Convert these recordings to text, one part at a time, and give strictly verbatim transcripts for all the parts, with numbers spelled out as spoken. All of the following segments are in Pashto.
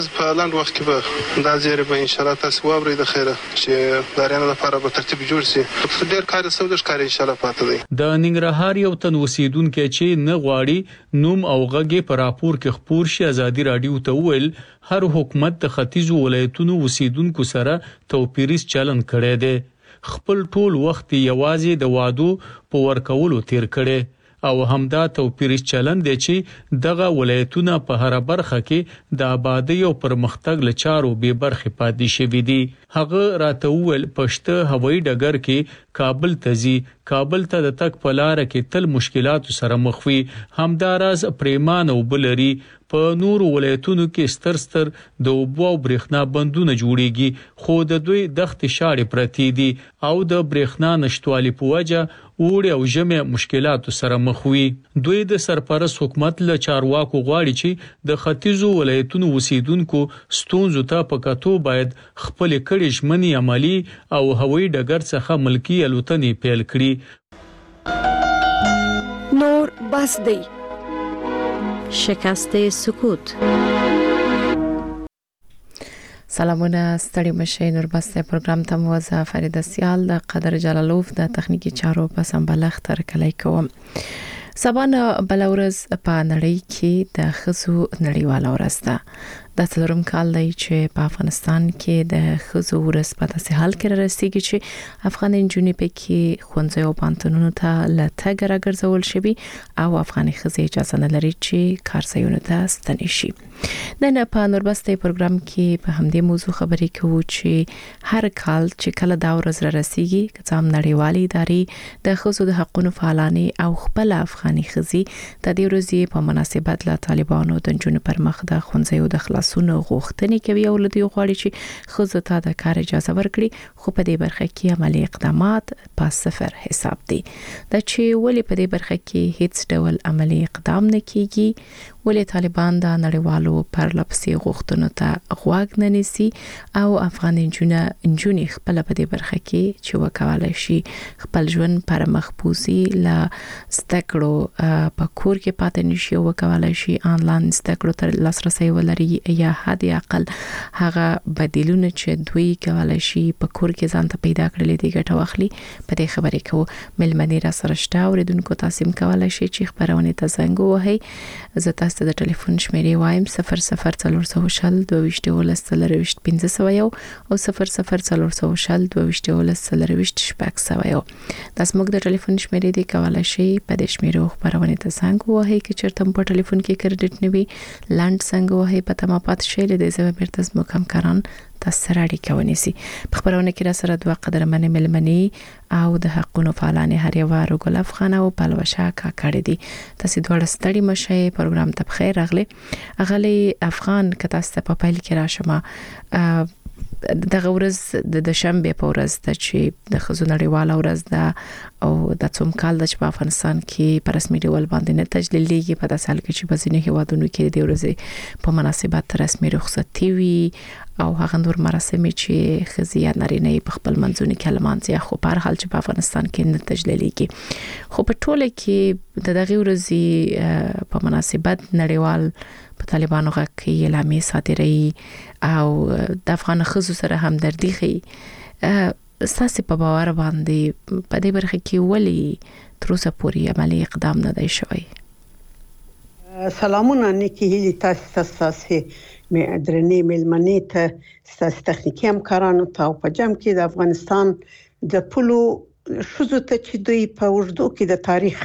په لاندې وخت کې به دا زیری به ان شاء الله تاسو واورئ د خیره چې داریانو لپاره به ترتیب جوړ شي. ډېر کار سود ښکاري ان شاء الله پاتې دی. د ننګرهار یو تن اوسیدونکو چې نه غواړي نوم او غږی پر راپور کې خپور شي ازادي رادیو ته ویل هر حکومت د ختیځو ولایتونو اوسیدونکو سره توپیریز چلن کړی دی. خپل ټول وخت یوازې د وادو په ورکولو تیر کړي او همدا توپیریز چلن دی چې دغه ولایتونه په هر برخه کې د آبادی او پرمختګ لچارو به برخه پاتې شوې دي. هغه راته ویل پښته هوایي ډګر کې کابل ته ځي، کابل ته د تک په لار کې تل مشکلات سره مخ وي. همداراز پریمان او بلري په نور ولایتونو کې ستر ستر د اوبو او برېښنا بندونه جوړیږي خو د دوی دښت شاړې پرتی دي او د برېښنا نشټوالي په وجه اوړي او ژمي مشکلات سره مخ وي. دوی د سرپرست حکومت له چارواکو غواړي چې د ختیځو ولایتونو اوسیدونکو ستونزو ته په کتو باید خپل کړي ژمنې عملی او هوایي ډګر څخه ملکی الوتنې پیل کړي. نور بس دی شکست سکوت. سلامونه ستړي مشه. نوربسته پروګرام ته موزه فرید سیال د قدر جلالوف د تخنیکی چارو په سمبلخ تر کلی کوم. سبانه بلورز په نړۍ کې د خزو نړیواله ورځ ده. د څلورم کال دی چې په افغانستان کې د خزو ورځ په داسې حال کې رسیدي چې افغان نجونې په کې ښوونځي او پانتونونو ته لته ګرځول شوي او افغاني خزې اجازه نه لري چې کارځایونو ته ستنې شي. نن په نوربسته پروګرام کې په همدې موضوع خبرې کوو چې هر کال چې کله دا ورځ را رسیدي کڅام نړیوالې ادارې د خزو د حقوقو فعالاني او خپل افغاني خزې د دې ورځې په مناسبت له طالبانو د جنونو پر مخ د ښوونځي د خلاصونو غوښتنې کوي او لدی غواړي چې خزو ته د کار اجازه ورکړي خو په دې برخه کې عملی اقدامات په صفر حساب دي. دا چې ولې په دې برخه کې هیڅ ډول عملی اقدام نه کیږي، ولې طالبان د نړیوالو پرلپسې غوښتنو ته غوږ نه نیسي او افغان نجونې نجونې خپل په دې برخه کې چې وکولای شي خپل ژوند پر مخبوزي لا ستکړو په کور کې پاتې نشي او وکولای شي آنلاین ستکړو تر لاسرسي ولري یا حد اقل هغه بدیلونه چې دوی کولای شي په کور کې ځان ته پیدا کړل دي ګټه واخلي. په دې خبرې کوو ملمنې را سره شته اوریدونکو تاسو کولای شي چې خبرونه ته زنګ وهي. زه تاسو د ټلیفون شمیرې وایم صفر صفر څلور سوه شل دوه ویشت ولس څلرویشت پنځه سوه یو او صفر صفر څلور سوه شل دوه ویشت ولس څلرویشت شپږ سوه یو. دا زموږ د ټلیفون شمیرې دي کولای شي په دې شمیرو خبرونه ته زنګ وهي چې چیرته په ټلیفون کې کریډټ نه وي لاند څنګه وهي په تمه پات شي له دې زموږ بیرته زموږ همکاران تاسو سره اړیکه ونیسي. په خبرونه کې را سره دوه قدرمن ملمنې او د حقوقو فعالان هر یو رګل افغان او پلوشا کا کړی دي. تاسو دوه ستړي مشه پروګرام ته بخیر راغلي. اغلی افغان کته ست په پایل کې راشمه دغه ورځ د شنبه په ورځ د چې د خزو نړیواله ورځ ده او د څوم کال د چې په افغانستان کې په رسمي ډول باندې نه تجلیلېږي په داسې حال کې چې بزینه هیوادونو کې د ورځې په مناسبت رسمي رخصتي وي او هغه نور مراسم چې خزیه نارینه په خپل منځونی کلمات یا خو په هر حال چې په افغانستان کې نه تجلیلېږي. خو په ټوله کې د دغه ورځې په مناسبت نړیوال په طالبانو غږ کې اعلامیه صادرې او د افغان خزو سره همدردي خي. اساسي په باور باندې په دې برخه کې ولې تر اوسه پورې عملی اقدام نه دی شوی. سلامونه نیکی هیلی تاسو تاسو مې درنې ملمنې ته تاسو تخنیکی همکارانو ته او په جمع کې د افغانستان د پلو شوزو ته چې دوی په وژدو کې د تاریخ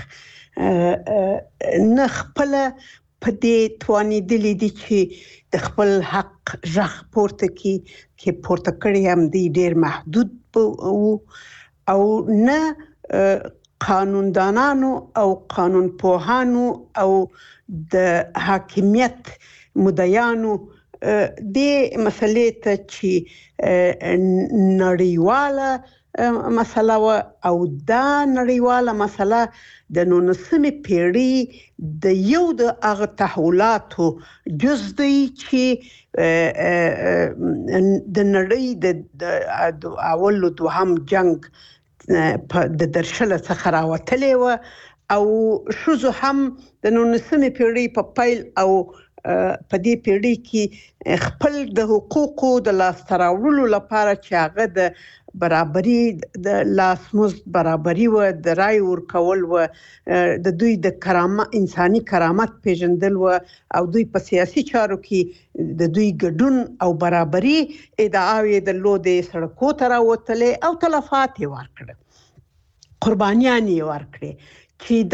نه خپل په دې توانی دلی دي چې د خپل حق ژغ پورته کی کې پورته کړی هم دی ډیر محدود او نه قانوندانانو او قانون پوهانو او د حاکمیت مدعیانو د مسلې ته چې نړیواله مسله او دا نړیواله مسله د نولسمې پیړۍ د یو د هغه تحولاتو جز دی چې د نړۍ د اول او دوهم جنگ د درشل څخه راوتلې و او شوزو هم د نولسمې پیړۍ په پیل او په دې پیړۍ کې خپل د حقوقو د لاسته راوړلو لپاره چې هغه د برابرۍ د لاسمز برابرۍ و د رای ورکول و د دوی د کرامت انساني کرامت پیژندل و او دوی په سیاسي چارو کې د دوی ګډون او برابرۍ ادعاوې د لوده سړکو ته راوتلې او تلفات یې ورکړه قربانیان یې ورکړي چې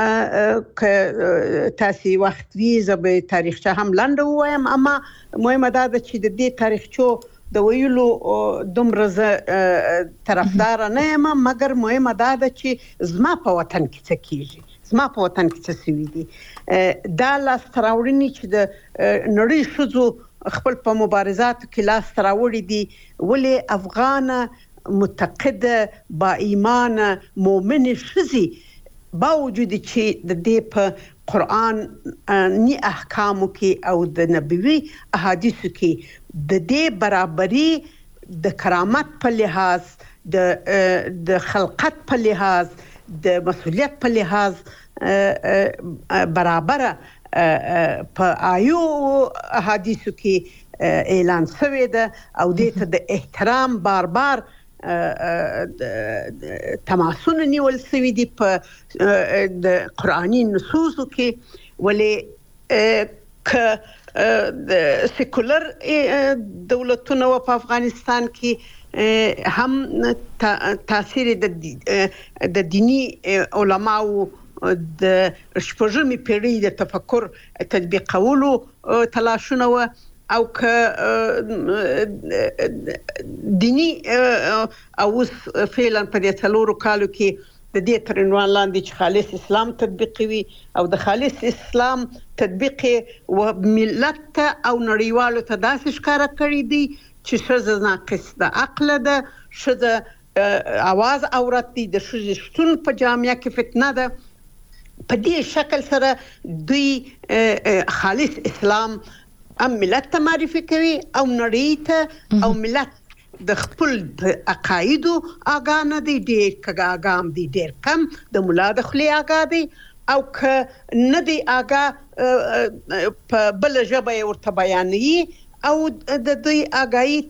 دا تاسو وخت وی زبې تاریخچه هم لاندې وایم اما مهمه ده چې د دې تاریخچو د ویلو دومره طرفدار نه یم مګر مهمه ده چې زما په وطن کې څه کیږي زما په وطن کې څه سوي دي دا لاس تراوړنی چې د نړۍ شذو خپل په مبارزاتو کې لاس تراوړي دي ولې افغان متقده با ایمان مؤمن شذي باوجود چې د دې په قرآن ني احکامو کې او د نبوي احادیثو کې د دې برابرۍ د کرامت په لحاظ د د خلقت په لحاظ د مسؤلیت په لحاظ برابر په آیو احادیثو کې اعلان شوی ده او دې ته د احترام بار بار تماسونه نیول شوی دي په د قرآني نصوصو کې ولې ک د سیکولر دولتونو په افغانستان کې هم تاثیر د د دینی علماو د شپږمې پیړۍ د تفکر تطبیقولو تلاشونه و او که دینی او فعلا په دې څلورو کالو کې د دې تر عنوان لاندې چې خالص اسلام تطبیقوي او د خالص اسلام تطبیق و ملت او نړیوالو ته داسې ښکارا کړی دی چې ښځه ناقص د عقل ده ښځه اواز اورت دي د ښځې شتون په جامعه کې فتنه ده په دې شکل سره دوی خالص اسلام ام ملت ته معرفي کوي او نړۍ ته او ملت د خپل عقایدو اغانه دي ډېر کګه اغام دي ډېر کم د مولا د خلی اغا دي او ک نه دي اغا په بل ژبه ورته بیانوي او د دوی اغای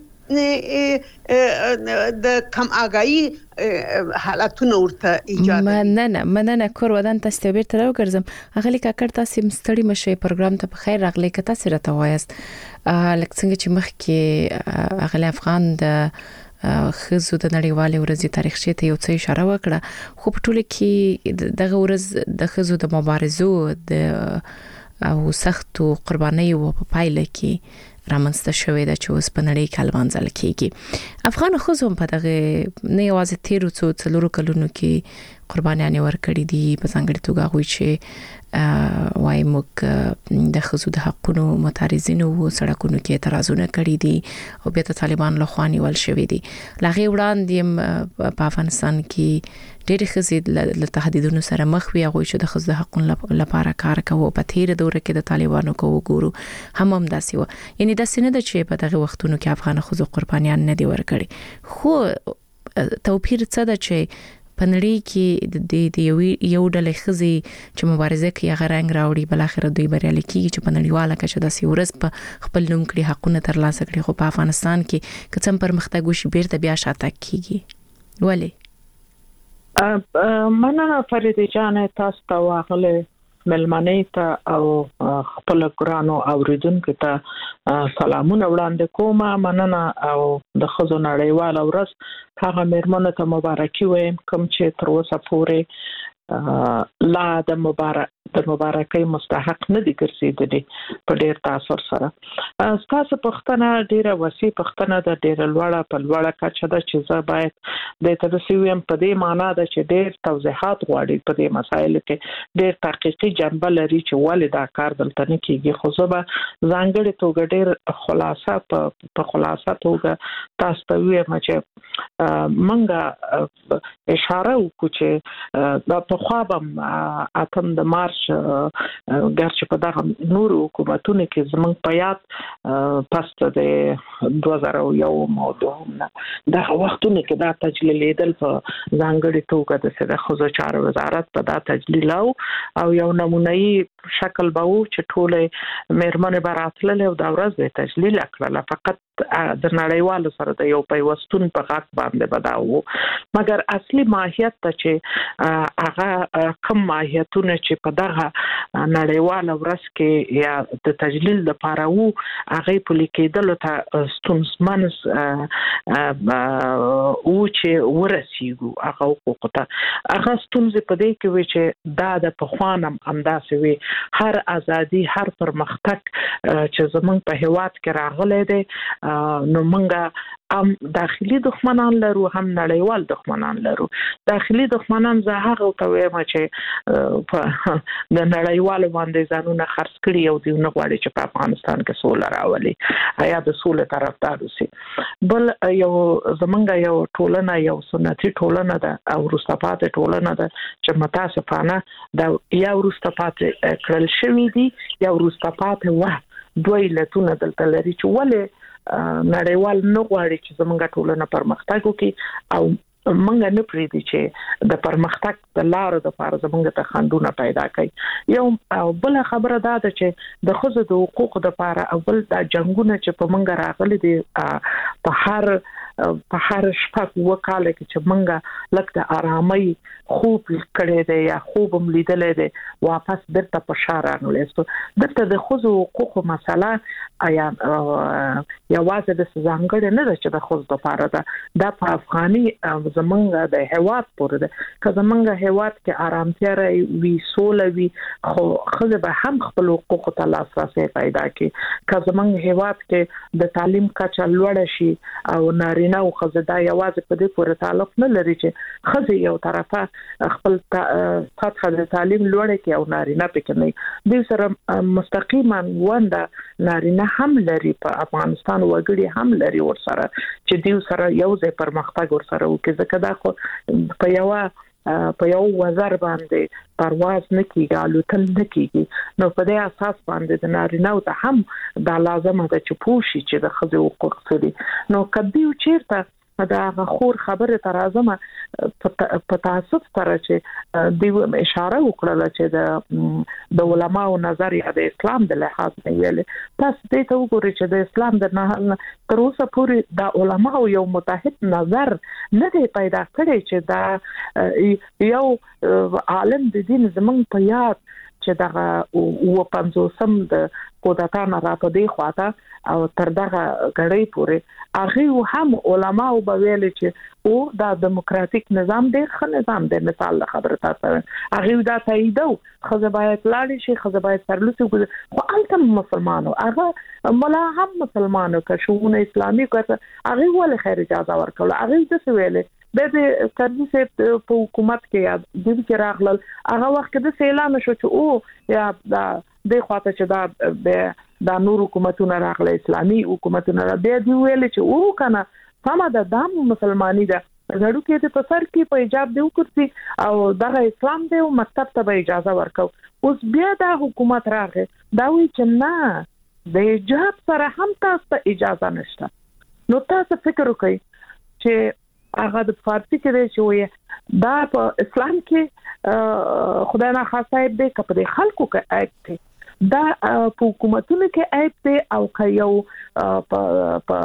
د کم اغای حالتونه ورته ایجاد مننه مننه کور ودان تاسو ته بیرته راوګرځم اغلی کاکړ تاسو مستړی مشه پروګرام ته په خیر راغلی که تاسو راته وایاست لکه څنګه چې مخکې اغلی افغان د خزو د نړیوالې ورځې تاریخچه ته یو څه اشاره وکړه خو په ټوله کې دغه ورځ د خزو د مبارزو د او سختو قربانیو په پایله کې رامنځته شوې ده چې اوس په نړۍ کې لمانځل کېږي افغان خزو په دغه نه یوازې تیرو څو څلورو کلونو کې قربانیان ورکړي دي په ځانګړي توګه غوي چې وای موږ د خزو د حقونو متعرضینو سړکونو کې اعتراضونه کړي دي او بیا د طالبان له خوا نیول شوی دي لغه وړاندې په افغانستان کې ډېر خزې له تهدیدونو سره مخ وي هغه چې د خزو د حقونو لپاره کار کوي په تیر دوره کې د طالبانو کوو ګورو هم هم داسې و یعنی داسې نه ده چې په دغه وختونو کې افغان خزو قربانیان نه دي ورکړي خو توپیر څه ده چې پنړی کې د یو یو ډلې خزي چې مبارزه کوي هغه رنګ راوړي بل اخر دوی بریالي کیږي چې په نړیواله کې د سیورز په خپل نوم کړي حقونه ترلاسه کړي خو په افغانستان کې کڅم پرمختګ وشي بیرته بیا شاته کیږي ولی مننه فریده جان تاسو ته واغله ملمنې ته او خپل ګرانو اوریدونکو ته سلامونه وړاندې کوم مننه او د خزو نړیوال ورځ هغه مېرمنو ته مبارکي وایم کوم چې تر اوسه پورې لا د مبارک د مبارکۍ مستحق نه دي ګرځېدلي په ډېر تاثر سره تاسو پښتنه ډېره وسی پښتنه د ډېر لوړه په لوړه کچه ده چې زه باید د تدسیم په دې معنی ده چې ډېر توضیحات غواړي په دې مسایلو کې ډېر تحقیقي جنبه لري چې ولې دا کار دلته نه کیږي خو زه به ځانګړي توګه ډېر خلاصه په خلاصه توګه تاسو ته وایم چې منګه اشاره وکړو چې د په خوا به اتم د مارچ ګرچې په دغه نورو حکومتونو کې زمونږ په یاد پس د دوه زره یو او دوه نه دغه وختونو کې دا تجلیلیدل په ځانګړي توګه د ښځو چارو وزارت په دا تجلیل او یو نمونه‌ای شکل به و چې ټوله مېرمنې براتله او دا ورځ به تجلیل کړل فقط د نړیوالو سره د یو پیوستون په غاټ باندې بداوو مګر اصلي ماهیت ته چې هغه کم ماهیتونه چې په دغه نړیواله ورځ کې یا د تجلیل لپاره وو هغه په لیکېدل ته ستونزمن او چې ورسیږو هغه حقوق ته هغه ستونزې په دې کې وي چې دا د پخوانم همداسې وي هر ازادي هر پرمختګ چې زمونږ په هیواد کې راغلی دی نو مونږه هم داخلي دښمنان لرو هم نړیوال دښمنان لرو داخلي دښمنان زه هغه ته وایم چې په د نړیوال باندې ځانونه خرڅ کړي او دی نه غواړي چې په افغانستان کې سوله راولي آیا د سوله طرفدار اوسي بل یو زمونږ یو ټولنه یو سنتي ټولنه ده او وروسته پاتې ټولنه ده چې متاسفانه د یا وروسته پاتې کړل شوی دي یا وروسته پاتې وه دوی لتونه دلته لري چې ولې نړیوال نه غواړي چې زمونږ ټولنه پرمختګ وکړي او مونږ نه پریدي چې د پرمختګ د لارو د لپاره زمونږ ته خنډونه پیدا کوي یو بل خبره دا ده چې د ښځو د حقوقو د لپاره اول د جنگونه چې په مونږ راغلي دي په هر په هر شپږ وکاله کې چې مونږه لکه د آرامۍ خوب کړی دی یا خوب هم لیدلی دی واپس درته په شا راغلی سو دلته د ښځو حقوقو مسله آیا یوازې د ځانګړې نه ده چې د ښځو لپاره ده دا په افغاني زمونږ د هیواد پورې ده که زمونږ هیواد کې آرامتیا وي سوله وي خو ښځې به هم خپل حقوقو ته لاسرسی پیدا کړي که زمونږ هیواد کې د تعلیم کچه لوړه شي او نارینه او ښځې دا یوازې په دې پورې تعلق نه لري چې ښځې یو طرفه خپل سطح د تعلیم لوړه کې او نارینه پکې نه دوی سره مستقیما ونده نارینه هم لري په افغانستان وګړي هم لري ورسره چې دوی سره یو ځای پرمختګ ورسره وکړي ځکه دا خو په یو په یو وزر باندې پرواز نه کیږي الوتل نه کیږي نو په دې اساس باندې د نارینه او ته هم دا لازمه ده چې پوښي چې د ښځو حقوق څه دي نو کدی چیرته دا غخور خبره تر اعظم په تاسف سره چې د اشاره وکړه چې د د علماو نظر یا د اسلام د لحاظ نه ویل تاسو دې ته وګورئ چې د اسلام د نه تر اوسه پورې د علماو یو متحد نظر نه دی پیدا کړی چې دا یو عالم د دین زمونږ په یاد چې دغه او پنځوسم د کوټا نه راپدې خواته او تر دغه غړې پورې هغه هم علما او بویل چې او دا دیموکراتیک نظام دی ښه نظام دی مثال خبره تاسو هغه دا تاییدو خزه باید لاړ شي خزه باید سرلوسي خو الته مسلمانو هغه ملا هم مسلمانو که شونه اسلامي کړه هغه ول خیر اجازه ورکول هغه د سویل د دې سرویس په حکومت کې یا د دې راغلل هغه وخت د اعلان شو چې او یا دا د خواته چې دا د نور حکومتونو راغلي اسلامي حکومتونو را دی دی ویل چې او کنه سم د دام مسلمانۍ ده غړو کې د پسر کې په ایجاب دی وکړي او دغه اسلام دی او مکتب ته اجازه ورکو اوس بیا د حکومت راغی دا وی چې نه د ایجاب سره هم تاسو ته اجازه نشته نو تاسو فکر وکړئ چې هغه د فارسی کې دی چې وي دا په اسلام کې خدای نه خاصه دی کپه د خلکو کې عیب دی دا په حکومتونو کې عیب دی او که یو په په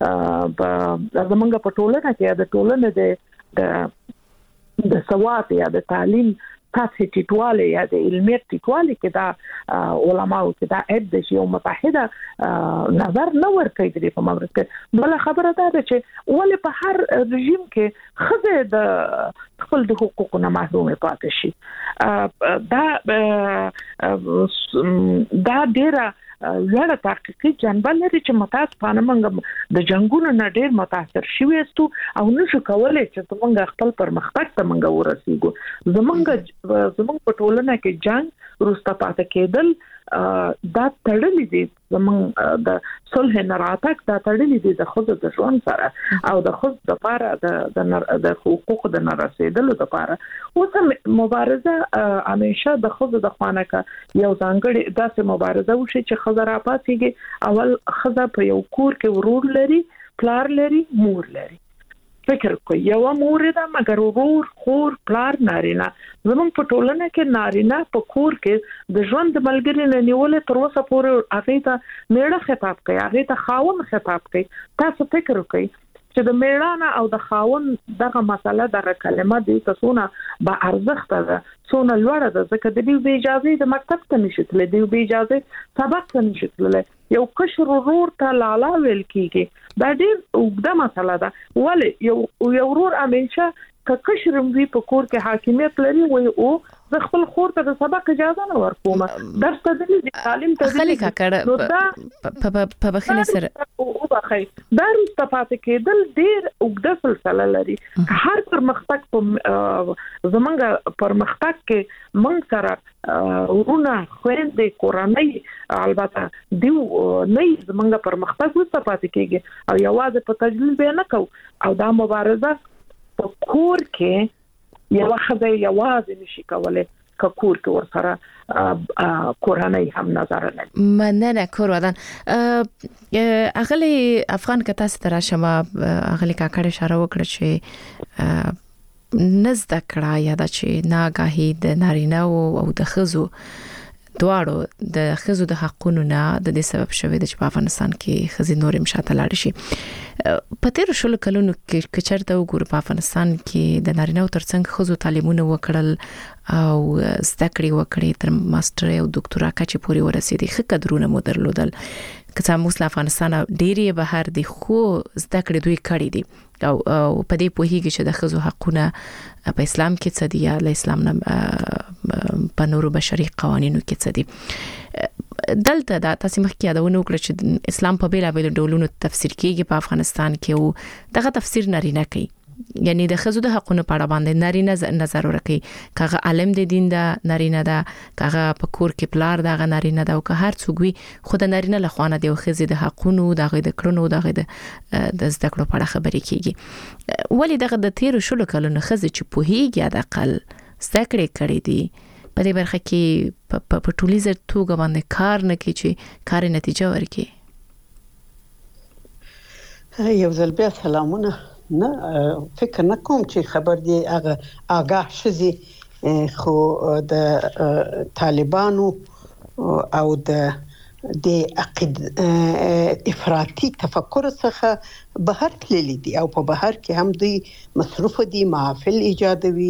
زمونږ په ټولنه کې د ټولنه د د سواد یا د تعلیم تاسو ټیټواله یا د علمیت ټیټواله کې دا علماو کې دا عیب دی چې یو متحده نظر نه ورکړي د په مورد کې بل خبره ده چې ولې په هر رژیم کې خزه د خپل د حقوقو نه محروم پاتې شي دا دا ډیره لړ تحقیقي جنبه لري چې متاسفانه موږ د جنگونو نه ډیر متاثر شوي استو او نشو کولای چې موږ خپل پرمختګ ته موږ ورسیږو زمونږ زمونږ په ټولنه کې جنگ روسته پاتې کېدل دا تړلې دي زمونږ د صلح نه راتګ دا تړلې دي د خود د ژوند سره او د خود د لپاره د د حقوق د نه رسیدلو لپاره اوس مبارزه همیشه د خود د خوانه کا یو ځانګړي داسې مبارزه وشي چې خزر اپاتېږي اول خزه په یو کور کې ورور لري پلار لري مور لري فکر کوي یو مور ده مګر ورور خور پلار نارینه زموږ په ټولنه کې نارینه په کور کې د ژوند ملګری نه نیولې تر اوسه پورې هغه ته میړه خطاب کوي هغه ته خاوند خطاب کوي تاسو فکر کوئ چې د میړانه او د خاوند دغه مسله دغه کلمه دې تاسو نه با ارزښت ده څونه لوړه ده ځکه د دې اجازه د مکتب ته نشي تللی د اجازه سبق ته نشي تللی یو کشر ورور ته لالا ویل کیږي دا ډېر اوږده مسله ده ولې یو یو ورور همیشه که کشر وي په کور کې حاکمیت لري وي او د خپل خور ته د سبق اجازه نه ورکوم درس ته د تعلیم ته خلک کړه په بخښنه سره او بخښي دا رستفاده کېدل ډېر اوږده سلسله لري هر پرمختګ په زمونږ پرمختګ کې مونږ سره ورونه خويندې کورنۍ البته دیو نه زمونږ پرمختګ رستفاده کېږي او یوازې په تجربه نه کو او دا مبارزه په کور کې یو خدای یوازې نشي کولای که کور کې ورسره کورنۍ هم نظر لري مننه کور ودان اغلی افغان که تاسو تر شمه اغلی کاکړ اشاره وکړه چې نزد کړه یا د چې ناګاهي د نارینه او د خزو دواړو د خزو د حقونو نه د دې سبب شوی د چې په افغانستان کې خزي نورم شاته لاړ شي په تیر شلو کلونو کې کچرته وګور په افغانستان کې د نارینه ترڅنګ خزو تعلیمونه وکړل او زده کړې وکړې تر ماستر او ډاکټرا کچې پورې ورسېدي خه قدرونه مو درلودل که څنګه موږ افغانستان ډېری بهر دي خو زده کړې دوی کړې دي او په دې پوهیږي چې د خزو حقونه په اسلام کې څه دي یا له اسلام نه په نورو بشري قوانینو کې څه دي دلته دا تاسو مخکې یادونه وکړه چې اسلام په بیلا بیل ډولونو تفسیر کیږي په افغانستان کې او دغه تفسیر نارینه کوي یعنی د خزو د حقونو په اړه باندې نارینه نظر ورکړي کاغه عالم د دین دا نارینه دا کاغه په کور کې پلار دا نارینه دا او که هر څوک وي خود نارینه له خوانه دی خزي د حقونو دغه د کړنو دغه د زده کړو په اړه خبرې کیږي ولی دغه د تیر شلو کلونو خزي چې په هیګه د اقل زده کړې کړې دي په دې برخه کې په ټولیزه توګه باندې کار نه کوي چې کار نتیجه ورکړي یو ځل بیا سلامونه نه فکر نه کوم چې خبر دی هغه آگاه شزي خو د طالبانو او د د عقید افراطي تفکر څخه بهر تللی دي او په بهر کې هم دوی مصروف دي محافل ایجادوي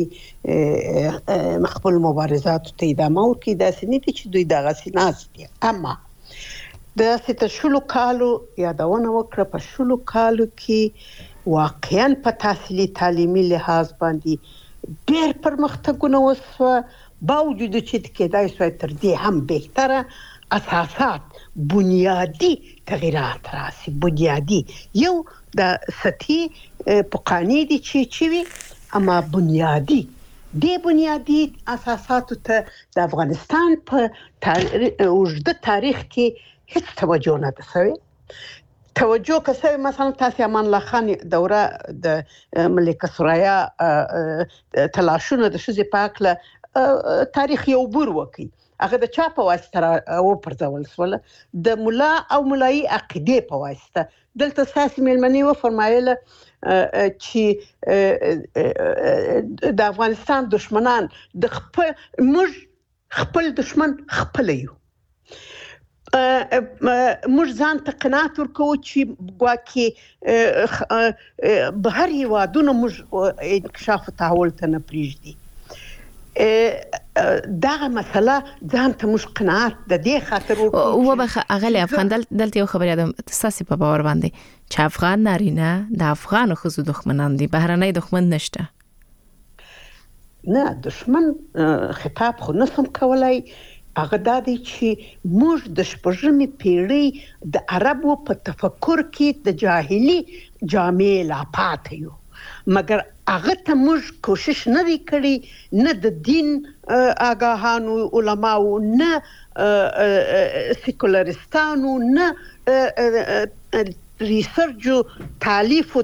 مخبل مبارزات ته ادامه ورکړي دا سنې چې دوی دغه سیناس دي اما د ست شلو کالو یادونه وکړه په شلو کالو کې واقعاً په تحصیلي تعلیمي لحاظ باندې ډېر پرمختګونه وسو باوجود چې کېدای شي تر دې هم بهتره اساسات بنیادی تغیرات راسي بنیادی یو د سطحي پقانی دي چې چوي اما بنیادی د بنیادی اساساتو ته د افغانستان په اوږده تاریخ کې هیڅ توجه نه ده شوې توجه کسوي مثلا تاسو امان الله خان دوره د ملکه ثریا تلاشونه د شذ پاکله تاریخ یو بور وکي هغه د چا په واسطه او پرځول سول د مولا او مولای عقیده په واسطه دلته ساسي ملمنی و فرمایله چې د افغانستان دشمنان د خپل موږ خپل دشمن خپل یو موږ ځان ته قناعت ورکو چې ګواکې بهر هیوادونو موږ انکشاف او تحول ته نه پریږدي دا مسله ځان ته موږ قناعت د دې خاطر ورکو و به اغلی افغان دلته یو خبر یادم تاسو په باور باندې چې افغان نارینه د افغان خزو دښمنان دي بهرنۍ دښمن نشته نه دښمن خطاب خو نسم کولای هغه دا دی چې موږ د شپږمې پیړۍ د عربو په تفکر کې د جاهلي جامې لا پاتې یو مګر هغه ته موږ کوشش نه دی کړی نه د دین آګاهانو علماو نه سیکولرستانو نه ریسرچو تالیف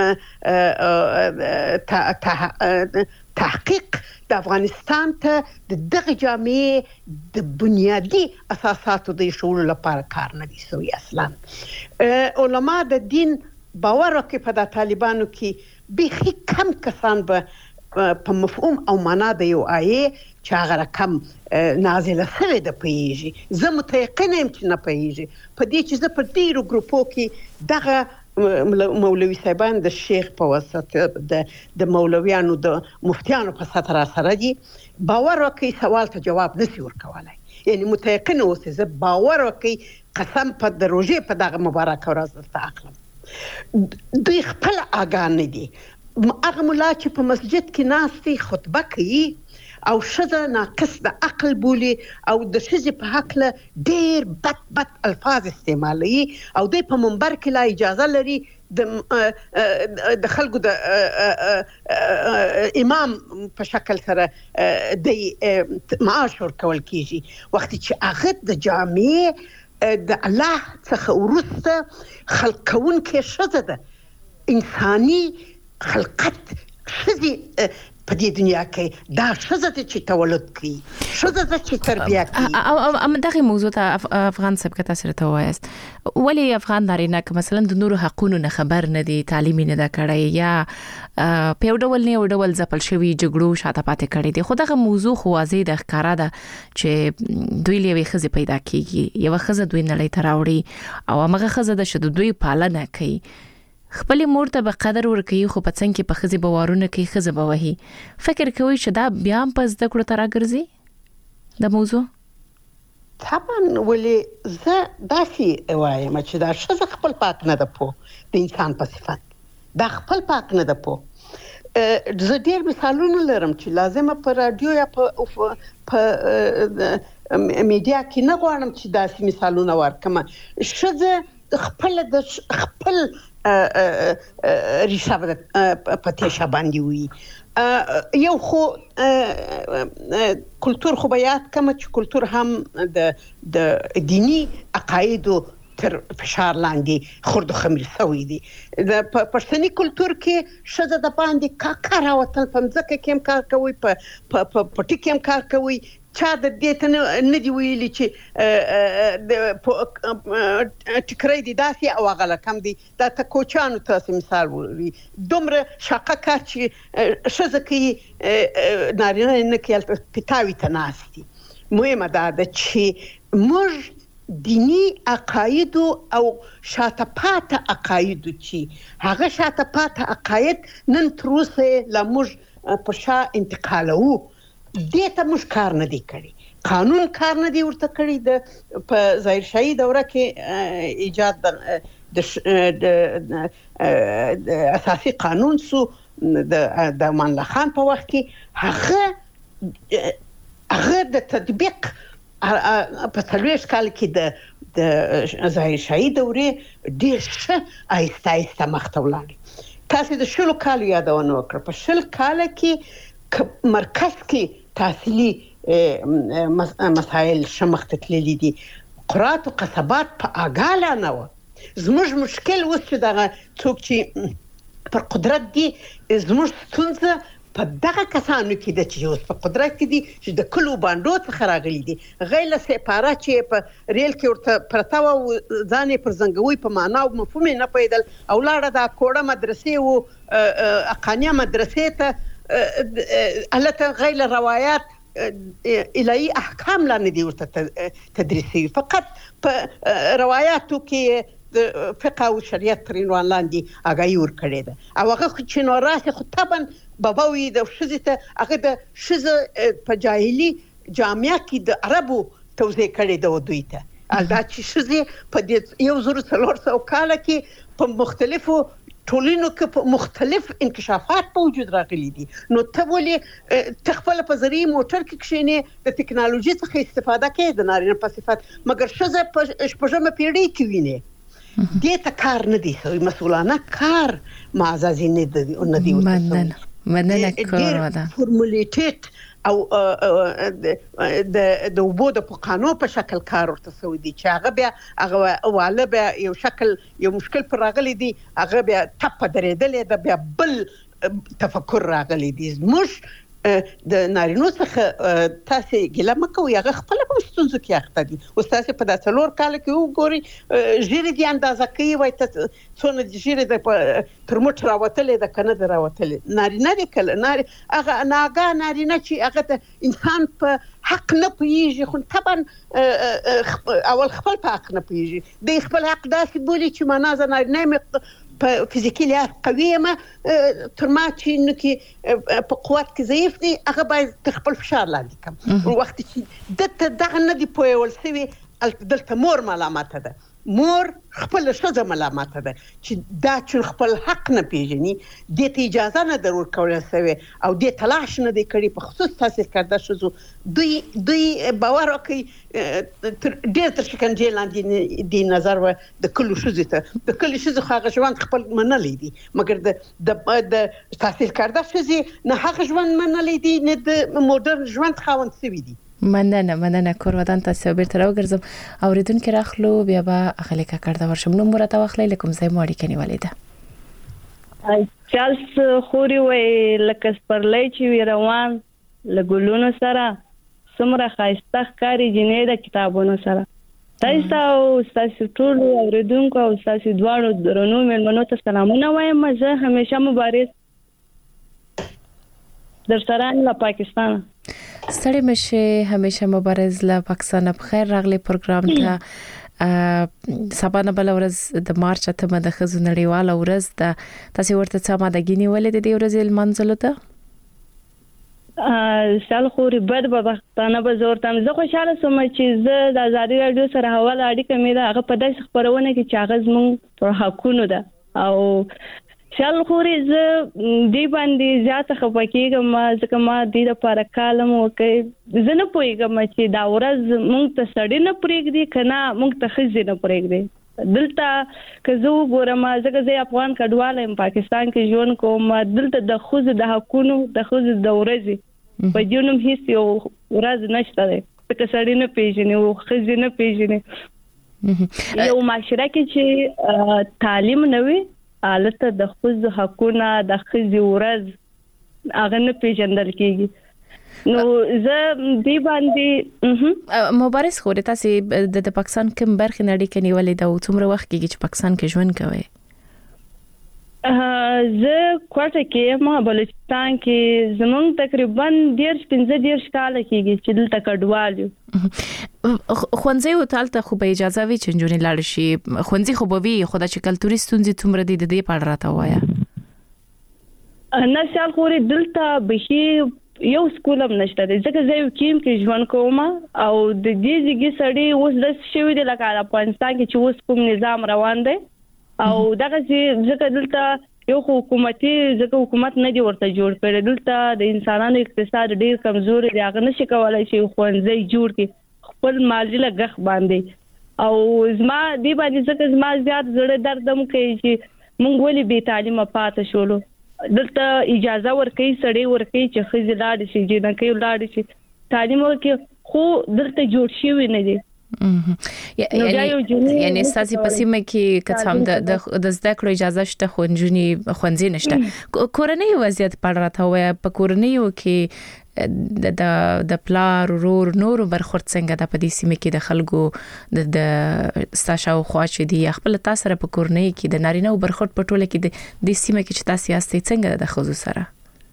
تحقیق د افغانستان ته د دغه جامعې د بنیادی اساساتو د شول لپاره کار نه دی سوی اصلا علما د دین باور وکړي په د طالبانو کې بیخي کم کسان به په مفهوم او معنا د یو آیې چې هغه رقم نازله شوې ده پوهېږي. زه متیقنه یم چې نه پوهېږي په دې چې زه په ډېرو ګروپو کې دغه مولوي صاحبان د شیخ په واسطه د د مولویانو د مفتیانو په سطح را سره دي. باور وکړئ سوال ته جواب نشي ورکولی، یعنی متیقنه اوسئ. زه باور وکړئ قسم په د روژې په دغه مبارکه ورځ درته اخلم دوی خپل آګاه نه دي. هغه ملا چې په مسجد کې ناست دی خطبه کوي او ښځه ناقص د عقل بولي او د ښځې په هکله ډېر بد بد الفاظ استعمالوي او دوی په منبر کې لا اجازه لري د د خلکو د امام په شکل سره د معاش ورکول کیږي، وختي چې هغه د جامع د الله څخه وروسته خلق کوونکې ښځه ده. انساني خلقت ښځې په دې دنیا کې دا ښځه ده چې تولد کوي، ښځه ده چې تربیه کوي. او دغه موضوع ته افغان صاحب که تاسو راته وایاست ولې افغان نارینه که مثلا د نورو حقونو نه خبر نه دي، تعلیم نه ده کړی یا په یو ډول نه یو ډول ځپل شوي جګړو شاته پاتې کړی دي، خو دغه موضوع خو واضح ده ښکاره ده چې دوی له یوې ښځې پیدا کیږي، یوه ښځه دوی نړۍ ته راوړي او همغه ښځه ده چې د دوی پالنه کوي، خپل مور ته به قدر ورکوي، خو په څنګ کې په ښځې به وارونه کوي، ښځه به وهي. فکر کوي چې دا بیا هم په زده کړو ته راګرځي دا موضوع؟ طبعا ولې زه داسې وایم چې دا ښځه خپل پاک نه ده پوه د انسان په صفت، دا خپل پاک نه ده پوه. زه ډېر مثالونه لرم چې لازمه په رادیو یا په میډیا کې نه غواړم چې داسې مثالونه ورکړم. ښځه خپل د خپل ریشه په تیشه باندې وي. یو خو کلتور خو به یاد کړم چې کلتور هم د د دینی عقایدو تر فشار لاندې خرد و خمیر شوی دی. د پښتني کلتور کې ښځه د باندې کار راوتل، په مځکه کې هم کار کوي، په پټي کې هم کار کوي، چا د دې ته نه دی ویلي چې ټیکری دي داسې او هغه لکم دي. دا ته کوچیانو تاسې مثال وي، دومره شاقه کار چې ښځه کوي نارینه نه کوي، هلته پیتاوي ته ناست دي. مهمه دا ده چې موږ دینی عقایدو او شاته پاته عقایدو چې هغه شاته پاته عقاید نن تر اوسه لا موږ په شا انتقالوو، دې ته موږ کار نه دی کړی، قانون کار نه دی ورته کړی. د په ظاهرشاهي دوره کې ایجاد د اساسي قانون سو د امان الله خان په وخت کې هغه هغه د تطبیق په څلوېښت کال کې د د ظاهرشاهي دورې ډېر ښه آهسته آهسته مخته ولاړې. تاسې د شلو کالو یادونه وکړه، په شل کاله کې مرکز کې تحصیلي مسایل شمخته تللي دي، قرات او قصبات په اګاله نه وه. زموږ مشکل اوس چې دغه څوک چې پر قدرت دي، زموږ ستونزه په دغه کسانو کې ده چې اوس په قدرت کې دي چې د کلو بانډو څخه راغلي دي، غیر سپاره چې په ریل کې ورته پرته وه، ځان یې پر زنګوي په معنا او مفهوم یې نه پوهېدل او لاړه دا کوړه مدرسې و اقانیه مدرسې ته، هلته غیر روایات الهي احکام لا نه دي ورته تدریسي، فقط په روایاتو کې د فقه او شریعت تر عنوان لاندې آګاهي ورکړې ده. او هغه چې نو راسي خو طبعا بابا وي د ښځې ته هغه د ښځه په جاهلي جامعه کې د عربو توضیح کړې ده دوی ته، دا چې ښځې په دې یو زر څلور سوه کاله کې په مختلفو ټولنو کې مختلف انکشافات په وجود راغلي دي. نو ته ولې ته خپل په زرعي موټر کې کښېنې د ټکنالوژي څخه استفاده کوې د نارینه په صفت، مګر ښځه په شپږمه پیړۍ کې وینې دې ته کار نه دی شوی، مسؤلانه کار معززي نه دی نه دی مننه مننه کومه ده فورمولیټډ او د د وبو د پقانو په شکل کار ورته شوی دی چې هغه بیا هغه واله بیا یو شکل یو مشکل پر راغلی دی، هغه بیا ټپ درېدلې ده، بیا بل تفکر راغلی دی. موږ د نارینو څخه تاسو ګله مکوئ هغه خپل په ستونزو کې اخته دي او تاسو په داسې لور کال کې وګوري ژیره دي اندازه کوي وای ته څونه ژیره د ترمټ راوتلې د کنه راوتلې نارینه دي کله ناری هغه ناګه نارینه چې هغه ته انسان په حق نه پوهیږي خو طبعا اول خپل په حق نه پوهیږي د خپل حق داسې بولي چې معنا زه نارینه په فزیکي لحاظ قوي یم تر ما چې نو کې په قوت کې ضعیف دي هغه باید خپل فشار لاندې کړم وخت چې دته دغه نه دی پوهول شوی دلته مور ملامته ده مور خپل ښځه ملامته ده چې دا چې خپل حق نه پیژني د ته اجازه نه درور کول شوی او د تلاش نه دی کړی په خصوص تاسو کړه شوزو دوی دوی باور کوي ډېر تر شکنجې لاندې دی نظر و د کلو شوزو ته د کلو شوزو هغه ژوند خپل منلې دي مګر د د تاسو کړه شوزي نه هغه ژوند منلې دي نه د موډرن ژوند خاوند سوي دي مننه مننه کور ودان تاسو بیرته راوګرځم اوریدونکو راخلو بیا به اخلي کا کړه ورشم نو مرته واخلې لکم زې ماړي کني ولیده چالس خوري وې لکه سپرلې چې روان لګولونو سره سمره خایسته کاری جنې د کتابونو سره تاسو او تاسو ټول اوریدونکو او تاسو دواړو درنو مېلمنو ته سلامونه وایم زه همیشه مبارز در سره له پاکستان ستړي مشه همیشه مبارز له پاکستان په خیر راغلي پروګرام ته سبانه بل ورځ د مارچ ته د خزو نړیواله ورځ ده تاسو ورته څه ماده غنی ولې د دې ورځې منځلو ته سال خوري بد به وختانه به زور تم زه خوشاله سوم چې زه د ازادي رادیو سره حواله اړیکه مې ده هغه په داسې خبرونه کې چې هغه زموږ پر حقونو ده او شال خوري زه دی باندې زیاته خپکیږم ځکه ما د لپاره کالم وکي زه نه پوهیږم چې دا ورځ مونږ ته سړی نه پرېږدي کنه مونږ ته خزي نه پرېږدي دلته که زه وګورم ځکه زه افغان کډوال یم پاکستان کې ژوند کوم دلته د خوځ د حقونو د خوځ د ورځې په جنوم هیڅ یو ورځ نشته ده چې سړی نه پیژني او خزي نه پیژني یو معاشره کې چې تعلیم نه وي البته د خپل حقونه د خزي ورځ هغه نه پیژندل کیږي نو زه دی باندې مبارز خو تاسو د پاکستان کوم برخه نړۍ کې نیولې دا څومره وخت کېږي چې پاکستان کې ژوند کوي زه کوټه کې ما بلوچستان کې زمونږ تقریبا ډیر پنځه ډیر کال کېږي چې دلته کډوال یو خوندزي او تالته خو به اجازه وي چې جونې لاړ شي خوندزي خو به وي خدای چې کلتوري ستونزې څومره دي د دې په اړه راته وایا نه سال خوري دلته به یو سکول هم نشته ځکه زه یو کیم کې ژوند کوم او د دې ځګي سړی اوس د شوی د لکه افغانستان کې چې اوس کوم نظام روان دی او دغه ځکه دلته یو حکومتي ځکه حکومت نه دی ورته جوړ کړی دلته د انسانانو اقتصاد ډیر کمزوري دی هغه نشي کولای چې خوندزي جوړ کړي خپل مالی لګخ باندې او زما دی باندې ځکه زما زیات زړه دردم کوي چې مونږ ولې بې تعلیمه پاتې شولو دلته اجازه ورکړي سړی ورکړي چې خزي لاړ شي جنکې لاړ شي تعلیم ورکړي خو دلته جوړ شي نه دي یعنی یعنی ستاسو په سیمه کې کڅم د د زده کړو اجازه شته خونجونی خونځي نشته کورنۍ وضعیت پړ راته وای په کورنۍ کې د د د پلار ورور نور برخورد څنګه د پدې سیمه کې د خلکو د ستاشو خواچ دي خپل تاسو سره په کورنۍ کې د نارینه برخورد په ټوله کې د سیمه کې چې تاسو یاستئ څنګه د خزو سره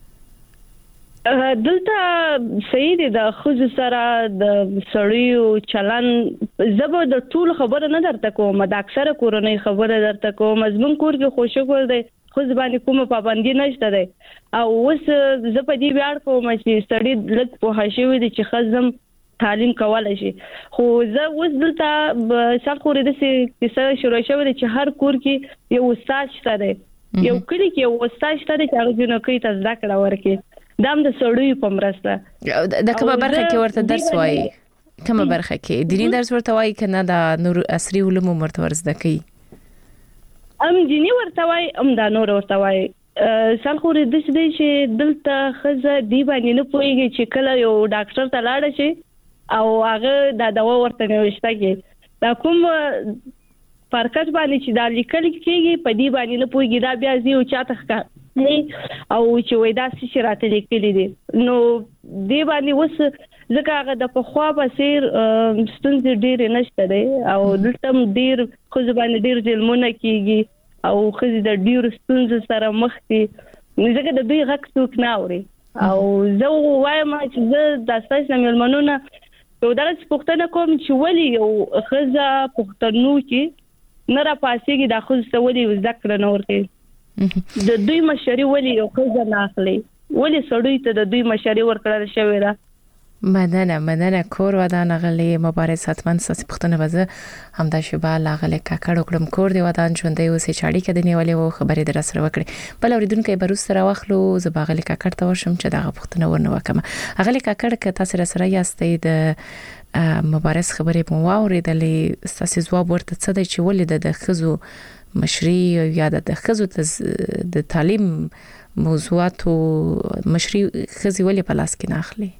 دلته صحیح دي د خزو سره د سړیو چلن زبر د ټول خبره نه درته کوم د اکثره کورنۍ خبره درته کوم زمون کور کې خوشګل دی خو ځبانې کومه پابندي نشته دی او اوس زه په دې ویاړ کوم چې سړی لږ په هاشوي دي چې خزم تعلیم کولای شي خو زه اوس دلته سال خوري د څه شروع شوی چې هر کور کې یو استاد شته دی یو کلی کې یو استاد شته دی چې هغه جنکې ته زده کړه ورکړي دام د سړیو په مرسته د کومه برخه کې ورته درس وایي کومه برخه کې دیني درس ورته وایي کنه د نور عصري علوم ورته ورزده کوي ام دیني ورته وایي ام د نور ورته وایي سال خو د دې چې دلته خزه دی باندې نه پويږي چې کله یو ډاکټر ته لاړ شي او هغه د دوا ورته نوښته کې دا کوم پرکټ باندې چې دا لیکل کېږي په دې باندې نه پويږي دا بیا زیو چاته ښکار او چې وای دا څه راته لیکلي دي نو دی باندې وس ځکه هغه د پخوا په سیر ستونزې ډېرې نشته دی او دلته ډېر خو ځبانه ډېر ظلمونه کیږي او خو د ډېر ستونزې سره مخ دي ځکه د دوی غږ څوک نه اوري او زه وایم چې زه د اساس مېلمنونه یو درس پوښتنه کوم چې ولې یو خزه پښتنو کې نه را پاسيږي د خزه ولې ذکر نه ورته د دوی مشري ولې یو خزه نه اخلي ولې سړی ته د دوی مشري ورکړل شوی را مننه مننه کور ودان غلي مبارز حتمن ساسي پښتنه وزه همدا شوبه لاغله کاکړ وکړم کور دی ودان ژوندې اوسې چاړي کده نیولې وو خبرې در سره وکړي بل اوریدونکو به روس سره واخلو زباغلي کاکړ ته ورشم چې دا پښتنه ورنه وکم غلي کاکړ ک تاسو سره یاستې د مبارز خبرې مو واوریدلې تاسو ځواب ورته څه دی چې ولې د خزو مشري یا د خزو د تعلیم موضوعات مشري خزي ولې په لاس کې نه اخلي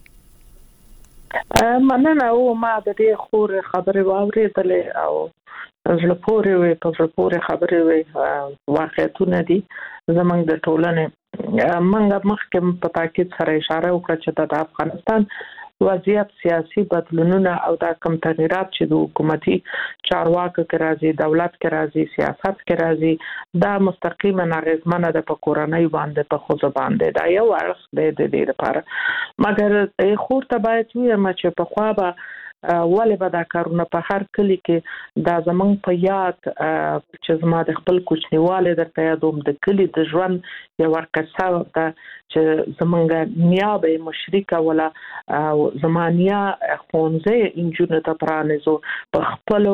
مننه او ما د دې خور خبرې واورېدلې او زړه پورې وي په زړه پورې خبرې وي واقعیتونه دي زمونږ د ټولنې منګه مخکې په تاکید سره اشاره وکړه چې د افغانستان وضعیت سیاسي بدلونونه او د کم تغیرات چې د حکومتي چارواکو کې راځي دولت کې راځي سیاست کې راځي دا مستقیما اغیزمنه ده په کورنۍ باندې په خوځ باندې دا یو اړخ دی د دې لپاره مګر خور ته باید ویم چې په خوا به ولې به دا کارونه په هر کلی کې دا زمنګ په یاد چې زما د خپل کوچنیواله درته یادوم د کلی د ژوند یو ورکسه ده چې زمنګ نیابه مشرکه ولا زمانیا خونځه انجونو ته پرانیزو په خپل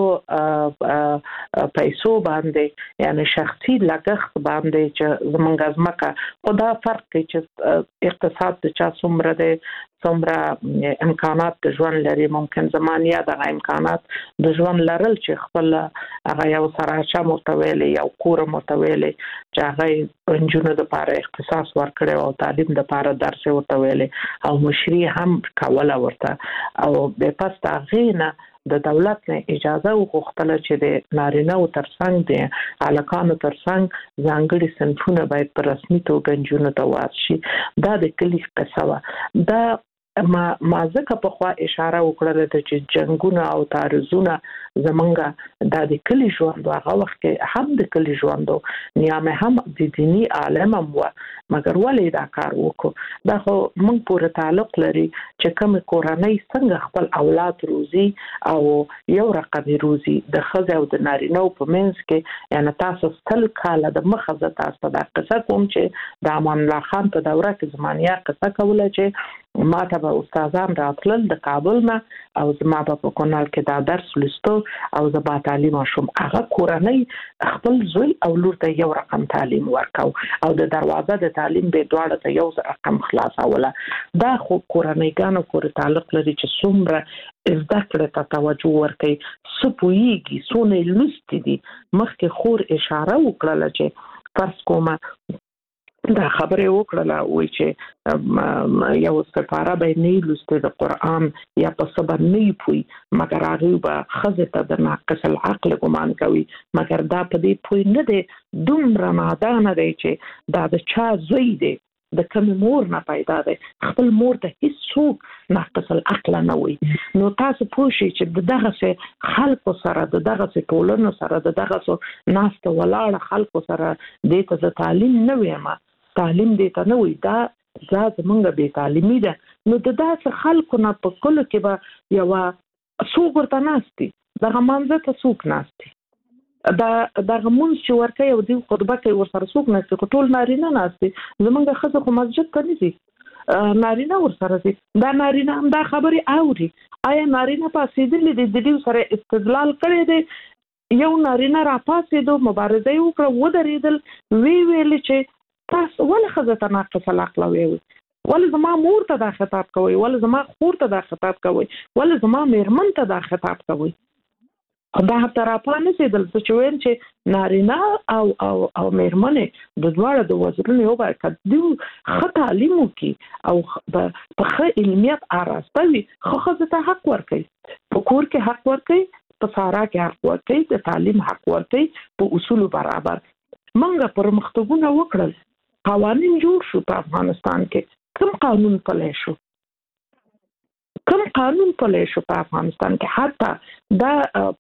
پیسو باندې یعنی شخصي لګښت باندې چې زمنګ ازمکه خدا فرق کوي چې اقتصاد د چا څومره ده څومره امکانات د ژوند لري ممکن زمانیا د امکانات د ژوند لرل چې خپل هغه یو سره چا متویل یو کور متویل چې هغه انجونو د لپاره اختصاص ورکړي او تعلیم د لپاره درس ورتویل او مشري هم کوله ورته او به پس تاغینه د دولت نه اجازه وغوښتله چې د نارینه او ترڅنګ د الکانو ترڅنګ ځانګړي صنفونه باید په رسمي توګه انجونو ته واسي دا د کلی قصه دا ما ما ځکه په خوا اشاره وکړه چې جنگونه او تعرضونه زمونږه د دې کلی ژوند هغه وخت کې هم د کلی ژوند نیامه هم د دینی عالم مو مګر ولې دا کار وکړو دا خو موږ پورې تعلق لري چې کوم کورنۍ څنګه خپل اولاد روزي او یو رقم روزي د خزه او د نارینه په منځ کې یعنی تاسو ستل کاله د مخزه تاسو دا قصه کوم چې د امان الله خان په دوره کې زمانیا قصه کوله چې ما ته به استادان راتلل د کابل نه او زما په کونال کې دا درس لستو او زما تعلیم شوم هغه کورنۍ خپل زوی او لور ته یو رقم تعلیم ورکاو او د دروازه د تعلیم به دواړه ته یو رقم خلاصوله دا خو کورنۍ پورې تعلق لري چې څومره زده کړه ته توجه ورکړي سپويږي سونه لستي دي مخکې خور اشاره وکړه چې فرض کومه دا خبره وکړه وای چې یو سفاره به نه لسته د قران یا په صبر نه پوي مګر هغه به خزه ته د ناقص العقل ګمان کوي مګر دا په دې پوي نه دی دومره نادانه دی چې دا د چا زوی دی د کوم مور نه پیدا دی خپل مور ته هیڅ څوک ناقص العقل نه وي نو تاسو پوښی چې دغه څه خلکو سره دغه څه ټولنو سره دغه څه ناست ولاړ خلکو سره د ته تعلیم نه ویما تعلیم دې ته نه وي دا ذات مونږه به تعلیمي ده نو د داسې خلکو نه په کلو کې به یو څوک ورته ناستي دغه منځ ته څوک ناستي دا دغه مونږ چې ورته یو دی خطبه کوي ورسره څوک ناستي ټول نارینه ناستي زمونږه خزه خو مسجد ته نه دي نارینه ورسره دي دا نارینه هم دا خبرې اوري آیا نارینه پاسې دي د دې سره استدلال کړي دي یو نارینه را پاسې دو مبارزه وکړه و درېدل وی ویل چې تاسو ولې خزه ته ناقص العقل وي ولې زما مور ته دا خطاب کوي ولې زما خور ته دا خطاب کوي ولې زما میرمن ته دا خطاب کوي دا تر اپانه سي دل چې وین چې نارینه او او او میرمنې د دواړو د وزرونو یو باید د خط تعلیم کی او په خ علمیت ارستوي خو خزه ته حق ورکړي په کور کې حق ورکړي په سارا کې حق ورکړي د تعلیم حق ورکړي په اصول برابر منګه پر مختبونه وکړل قوانين جوړ شو په افغانستان کې کوم قانون پلی شو کوم قانون پلی شو په افغانستان کې حتی دا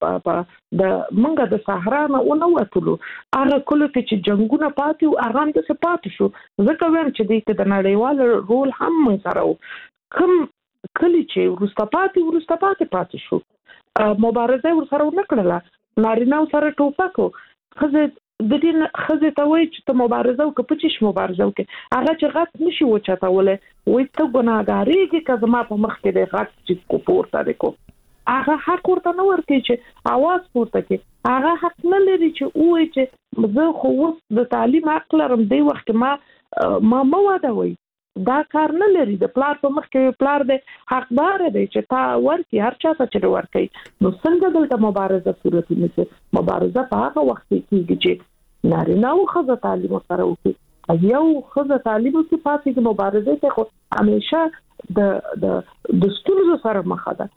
د منګه د صحرا نه ونه وټلو هغه کله چې جنگونه پاتې او هغه د سپات شو ځکه ویم چې د نړیوال رول هم من سره کوم کلی چې ورسته پاتې ورسته پاتې پاتې شو مبارزه ورسره وکړه نارینه سره ټوپکو خزه د دې خزه ته وایي چې ته مبارزه وکړه په چیش مبارزه وکړه هغه چې غټ نشي وچتاوله وایي ته ګناهګارېږي که زما په مخ کې د غټ چې کو پورته دی کو هغه حق ورته نه ورکوي چې اواز پورته کړي هغه حق نه لري چې وایي چې زه خو اوس د تعلیم حق لرم دی وخت ما ما مه واده وایي دا کار نه لري د پلار په مخ کې پلار دی حقدار دی چې تا ورکی هر چا ته چې ورکی نو څنګه دلته مبارزه صورت نیسي مبارزه په هغه وخت کې کیږي چې نارینه او ښځه تعلیم سره وکړي یو ښځه تعلیم کې پاتې د مبارزه ته خو همیشه د د د ستونزو سره مخ ده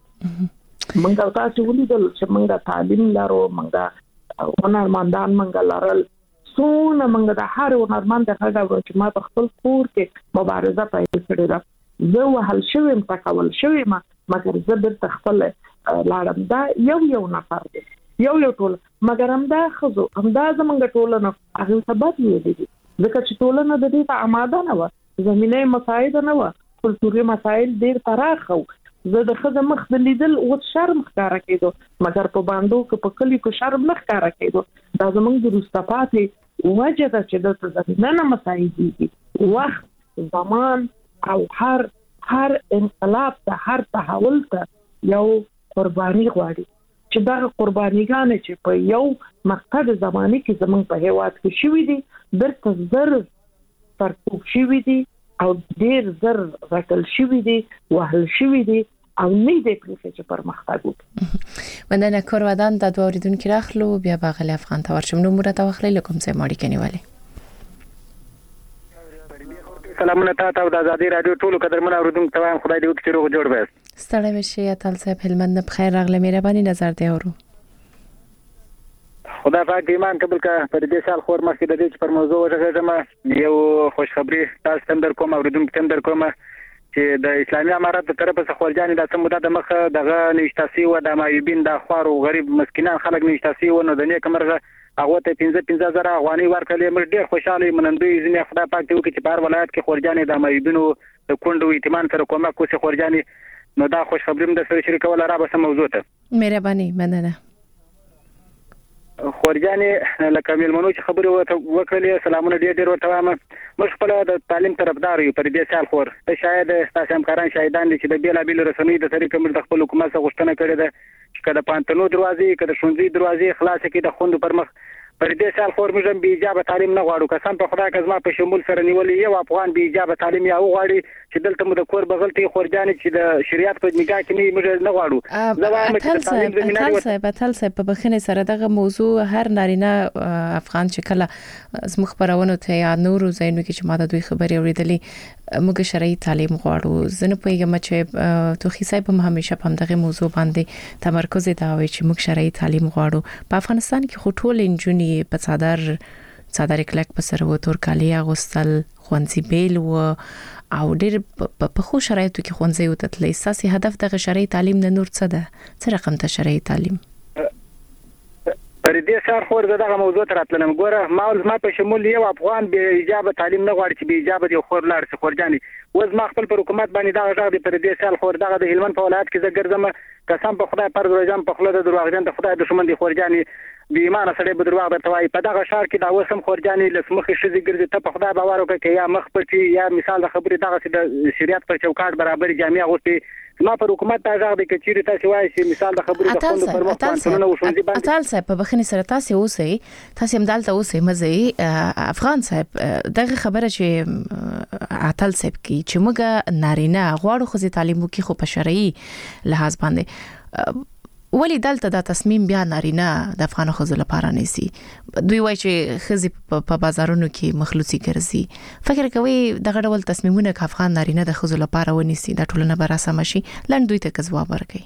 منګه تاسو ولیدل چې منګه تعلیم لرو منګه هنرمندان منګه لرل څونه منګه د هر هنرمند هغه چې ما په خپل کور کې مبارزه پیل کړې ده زه وهل شوم تکول شوم مګر زه د خپل لاړم دا یو یو نفر دی یو یو ټول مګر هم دا خزو هم دا زمونږ ټولنه هغه سبب دی ځکه چې ټولنه د دې ته آماده نه و زمينه مساعد نه و کلتوري مسائل ډېر پراخ وو زه د خزه مخ د لیدل او شرم ښکارا کېدو مګر په باندې کې په کلی کې شرم نه ښکارا کېدو دا زمونږ د روستپاتې وجه ده چې د زمينه نه مساعد دي وخت زمان او هر هر انقلاب ته هر تحول ته یو قرباني غواړي چې دا قربانيګان چې په یو مقطع زماني کې زمونږ په هیواد کې شوې دي درته زر پرتوب شوې دي او ډېر زر راټل شوې دي وهل شوې دي او نه دې پرې چې پرمختګ وکړي مننه کوروادان د دوه اوریدونکو راخلو بیا باغلی افغان ته ورشم نو مرته واخلې لکم څه ماړي کنيواله سلامونه تاسو د ازادي رادیو ټولو قدرمن اوریدونکو ته وایم خدای دې وکړي روغ جوړ وي ستړی مشه تل صاحب هلمند بخیر راغله مهرباني نظر دی اورو خدای پاک ایمان قبول کړه پر دې سال خور مخکې د دې پر موضوع وژغږم یو خوشخبری تاسو تم در کوم اوریدونکو تم در کوم چې د اسلامي امارات د طرفه څخه خورجاني د سموده د مخه دغه نشتاسي و د مایوبین د خوارو غریب مسکینان خلک نشتاسي و نو د نیک مرغه هغه ته پنځه پنځه زره افغاني ورکړلې مر ډیر خوشاله منندوی ځنې خدای پاک ته وکړي چې بهر ولایت کې خورجاني د مایوبینو د کندو ایتمان سره کومه کوڅه خورجاني نو دا خوشخبری د سره شریکول را به سم موضوع ته مهرباني مننه خورجاني لکه ملمنو چې خبرې وکړلې سلامونه ډېر ډېر ورته وایم موږ خپل د تعلیم طرفدار یو پر دې سال خور شاید تاسو همکاران شاهدان دي چې د بیلا بیل رسنۍ د طریقې موږ د خپل حکومت څخه غوښتنه کړې ده چې کله پانتنو دروازې کله شونځي دروازې خلاص کړي د خوند پر مخ پر دې سال خور موږ به اجازه تعلیم نه غواړو قسم په خدای کزما په شمول سره نیولې یو افغان به اجازه تعلیم یا غواړي چې دلته مو د کور بغلتي خورجاني چې د شریعت په نگاه کې نه موږ نه غواړو زه وایم چې تعلیم زمينه صاحب تل صاحب په بخنه سره دغه موضوع هر نارینه افغان چې کله زموږ خبرونه ته یا نور زینو کې چې ما د دوی خبرې اوریدلې موږ شرعي تعلیم غواړو زنه پویګم چې توخی صاحب هم همیشه په دغه موضوع باندې تمرکز دا وي چې موږ شرعي تعلیم غواړو په افغانستان کې خو ټول انجونی په صدر صدر کلک په سر و تور کالی اغوستل خوانزي بیل و او ډېر په خو شرایطو کې خوانزي وتتل اساسي هدف د شرعي تعلیم نه نور څه ده څه رقم ته شرعي تعلیم پر دې سر خور دغه موضوع تر اتلنم ګوره ما ما په شمول یو افغان به اجازه تعلیم نه غواړي چې به اجازه دی خور لاړ څه خورجاني وز ما خپل پر حکومت باندې دا غږ دی پر دې سال خور دغه د هلمند په ولایت کې زه ګرځم قسم په خدای پر ورځم په خله د دروغجن د خدای دښمن دی خورجاني بې ایمانه سړی به دروغ درته وایي په دغه ښار کې دا اوس هم خورجانې له مخې ښځې ګرځي ته په خدای باور وکړه که یا مخ پټي یا مثال د خبرې دغسې د شریعت پر چوکاټ برابرې جامې اغوستې زما پر حکومت دا غږ دی که چیرې تاسې وایي چې مثال د خبرې د خوندو پر مخ پوهنتونونه او ښوونځي باندې اتل صاحب په بخښنې سره تاسې اوسئ تاسې همدلته اوسئ مه ځئ افغان صاحب دغه خبره چې اتل صاحب کوي چې موږ نارینه غواړو ښځې تعلیم وکړي خو په شرعي لحاظ باندې ولی دلته دا تصمیم بیا نارینه د افغان ښځو لپاره نيسي دوی وایي چې ښځې په بازارونو کې مخلوصي ګرځي فکر کوي دغه ډول تصمیمونه که افغان نارینه د ښځو لپاره ونیسي دا ټولنه به راسمه شي لنډ دوی ته ځواب ورکړي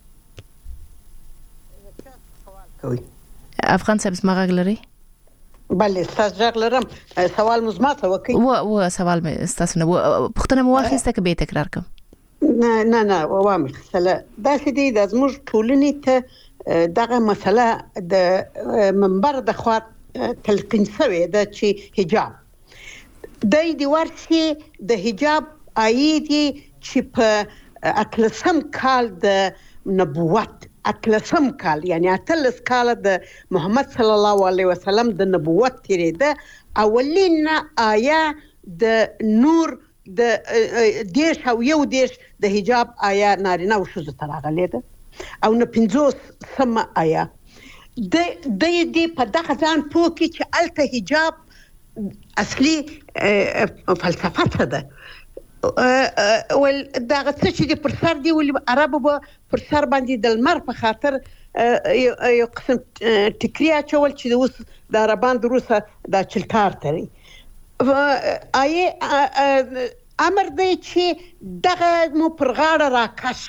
افغان صاحب زما غږ لري بله تاسو ځغلرم سوال مزماته وکي و و سوال مې تاسو نه پښتنه مو واخیسته کې به تکرار کوم نه نه نه وامه مثلا دا چې دی د زموږ ټولنې ته دغه مسله د منبر د خوا تلقین شوی د چې حجاب د دې ورسي د حجاب آیدي چې په اتلسم کال د نبوت اتلسم کال یعنی اتلس کال د محمد صلی الله علیه وسلم د نبوت تیریده اولین آیا د نور د دیش او یو دیش د حجاب آیا نارینه او ښځو ته راغلی ده او نه پنځوس سم آیا د د دې په دغه ځان پوه کې چې الته حجاب اصلي فلسفه څه ده ول دغه څه چې پر سر دی ول عربو به پر سر باندې د لمر په خاطر یو قسم ټکریا چول چې اوس د عربان دروسه د چلتار تري آی امر دی چې دغه مو پر غاړه راکش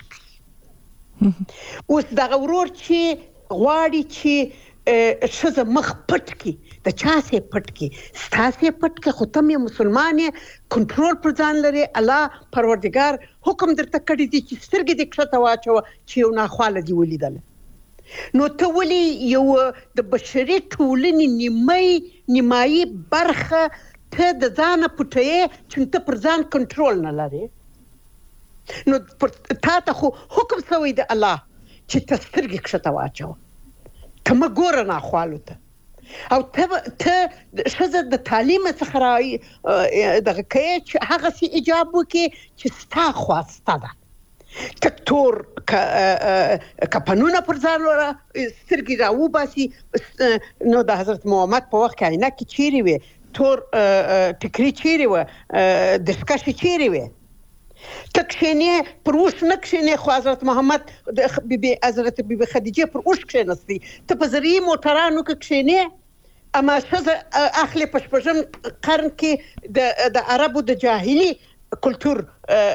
اوس دغه ورور چې غواړي چې شزه مخ پټ کی د چا سي پټ کی ستاسي پټ کی خو ته مسلمانې کنټرول پر ځان لري الله پروردگار حکم درته کړی دی چې سترګې دې کښته واچو چې یو ناخواله دی ولیدل نو ته ولي یو د بشري ټولنې نیمای نیمایي برخه ته د ځان پټې چې ته پر ځان کنټرول نه لري نو تا ته خو حکم شوی دی الله چې ته سترګې کښته واچو ته مګور نه خالو ته او ته ته شزه د تعلیم څخه راي دغه کې چې هغه سي اجابه کې چې ستا خواسته ده تکتور ک کپنونه پر ځان ورا سترګې راو باسي نو د حضرت محمد په وخت کې نه کې چیرې وي تور ټکری چیرې و د سکاشي چیرې وي تکشینه پر اوش نکشینه خو حضرت محمد د بیبي حضرت بیبي خدیجه پر اوش کښینستی ته په زری موټرانو کې کښینه اما څه اخلي پښپژم قرن کې د د عربو د جاهلی کلچر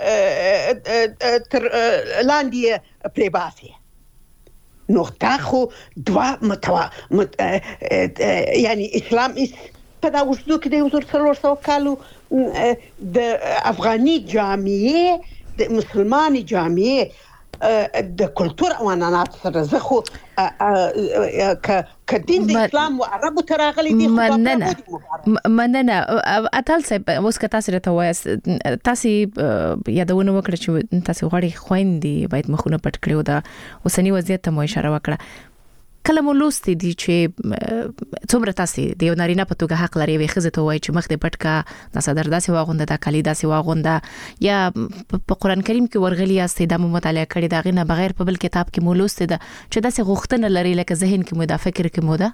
تر لاندې پریباسي نو تاخو دوا متوا یعنی اسلام اس په دا وشلو کې د وزر څلور سوه کالو د افغاني جامعې د مسلماني جامعې د کلچر او عنعنات سره زه خو ک دین د اسلام او عربو ته راغلي دي مننه مننه اتل صاحب اوس که تاسو راته وایاست تاسو یادونه وکړه چې تاسو غواړئ خويندې باید مخونه پټ کړو دا اوسنی وضعیت ته مو اشاره وکړه کله مو لوستي دي چې څومره تاسو د یو نارینه په توګه حق لري وي خزه ته وایي چې مخ دې پټ کا د صدر داسې واغونده د کلی داسې واغونده یا په قران کریم کې ورغلي است د مطالعه کړي دا غنه بغیر په بل کتاب کې مو لوستي ده چې داسې غوښتنه لري لکه ذهن کې مو دا فکر کې مو ده